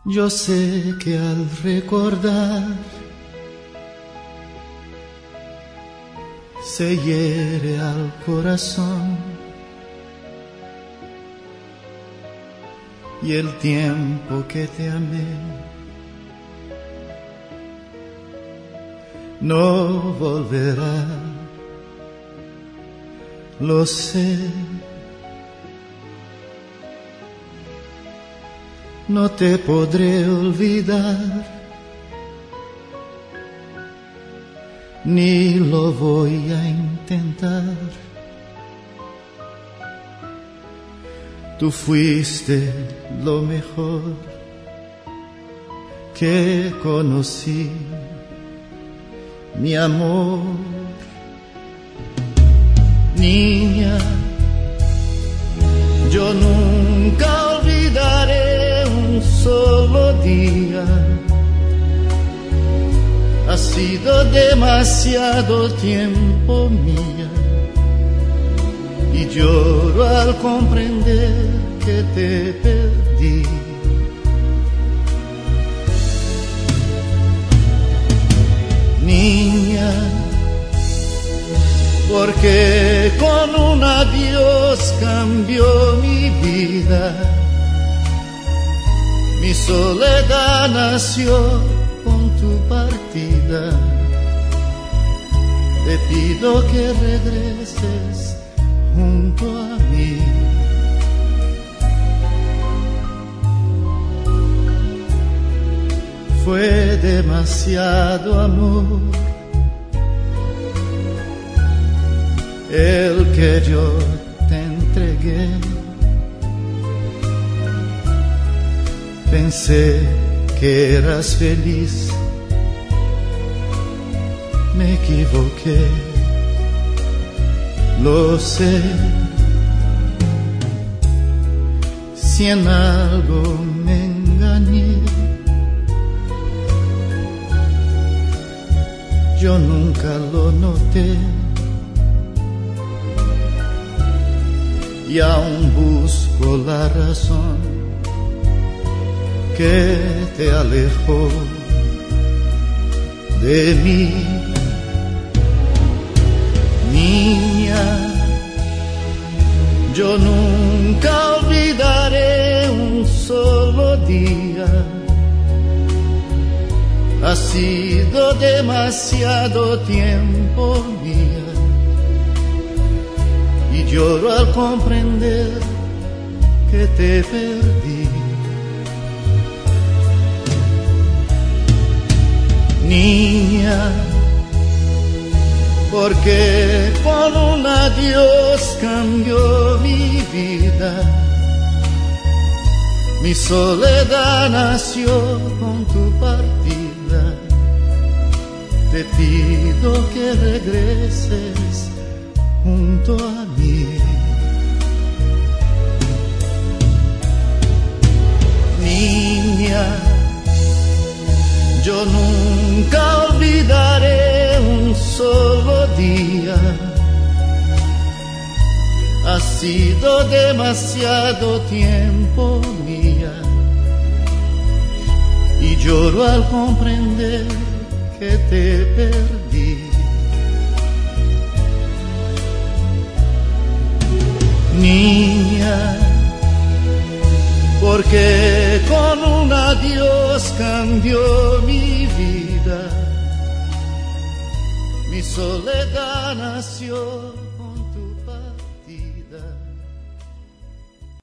Yo sé que al recordar se hiere al corazón y el tiempo que te amé no volverá, lo sé. No te podré olvidar, ni lo voy a intentar. Tú fuiste lo mejor que conocí, mi amor. Niña, yo nunca olvidaré un solo día. Ha sido demasiado tiempo mía y lloro al comprender que te perdí. Niña, porque con un adiós cambió mi vida. Mi soledad nació con tu partida. Te pido que regreses junto a mí. Fue demasiado amor el que yo te entregué. Pensé que eras feliz, me equivoqué, lo sé. Si en algo me engañé, yo nunca lo noté. Y aún busco la razón que te alejó de mí. Niña, yo nunca olvidaré un solo día. Ha sido demasiado tiempo mía y lloro al comprender que te perdí. Niña, porque con un adiós cambió mi vida. Mi soledad nació con tu partida. Te pido que regreses junto a mí. Niña, yo nunca olvidaré un solo día. Ha sido demasiado tiempo mía y lloro al comprender que te perdí. Niña, porque con un adiós cambió mi vida. Mi soledad nació